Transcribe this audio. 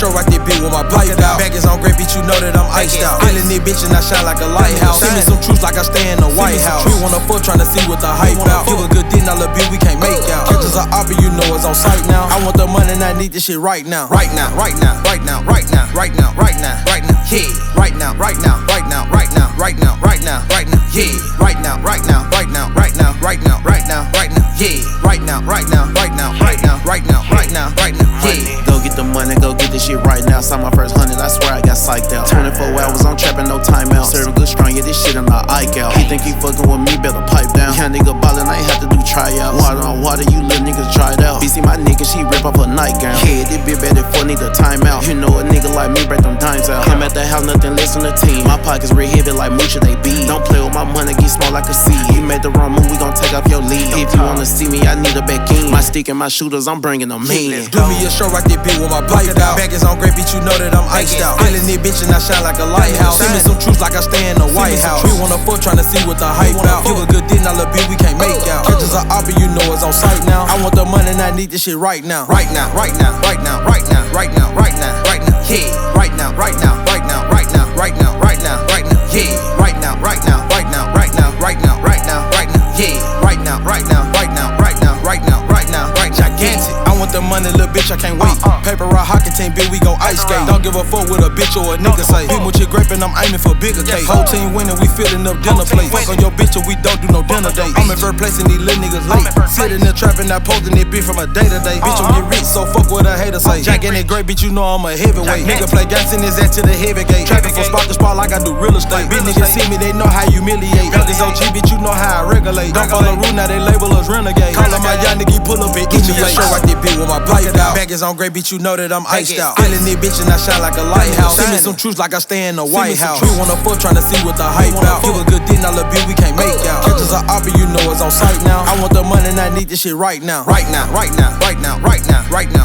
show right there, bitch, with my pipe out. Back is on great, bitch, you know that I'm iced out. Feeling it, bitch, and I shine like a lighthouse. Send me some truths like I stay in the White House. We wanna fuck, tryna see what the hype out. Give a good dick, now little bitch, we can't make out. Catch us an opera, you know it's on sight now. I want the money and I need this shit right now. Right now, right now, right now, right now, right now, right now, right now, yeah. Right now, right now, right now, right now, right now, right now, right now, yeah. Right now, right now, right now, right now, right now, right now, right now, yeah. Right now, right now, right now, right now, right now, right now, right now, yeah. Go get the money, go get this shit right now. Saw my first 100, I swear I got psyched out. 24 hours on trapping, no timeout. Serving good strong, yeah, this shit in the Ike out. He think he fucking with me, better pipe down. Young nigga ballin', I ain't have to do tryouts. Water on water, you little niggas tried out. BC my nigga, she rip off her nightgown. Yeah, this bitch better for need a timeout. You know a nigga like me break them dimes out. Come at the house, nothing less than a team. My pockets real heavy like Moocha, they beat. Don't play with my money, get small like a seed. You made the wrong move, we gon' take off your lead. If you wanna see me, I need a back in. My stick and my shooters, I'm bringing them in. Do me a show right there, bitch, with my pipe out. Back is on great, bitch, you know that I'm iced out. Feeling it, bitch, and I shine like a lighthouse. Send me some truths like I stay in the White House. We wanna fuck, tryna see what the hype out. Give a good dick, now little bitch, we can't make out. Catch us an opera, you know it's on sight now. I want the money and I need this shit right now. Right now, right now, right now, right now, right now, right now, right now, yeah. Right now, right now, right now, right now, right now, right now, right now, yeah. Right now, right now, right now, right now, right now, right now, right now, yeah. Right now, right now, right now, right now, right now, right now, right now, gigantic. I want the money, little bitch, I can't wait. Paper rock hockey team, bitch, we gon' ice skate. Don't give a fuck what a bitch or a nigga say. Bitch, with your grape and I'm aiming for bigger cake. Whole team winning, we filling up dinner plates. Fuck on your bitch or we don't do no dinner dates. I'm in first place and these little niggas late. Sitting there trapping, not posting it bitch from a day to day. Bitch, you get rich, so fuck what a hater say. Gigantic great, bitch, you know I'm a heavyweight. Nigga play gas in his ass to the heavy gate. Trapping from spot to spot like I do real estate. Bitch, niggas see me, they know how humiliate. Niggas OG, bitch, you know how I regulate. Don't follow rule, now they label us renegade. Call my young nigga, pull up and eat me a show right there, bitch, with my pipe out. Back is on great, bitch, you know that I'm iced out. Feeling it, bitch, and I shine like a lighthouse. Send me some truths like I stay in the White House. We wanna fuck, tryna see what the hype out. Give a good dick, now little bitch, we can't make out. Catch us an opera, you know it's on sight now. I want the money and I need this shit right now. Right now, right now, right now, right now, right now.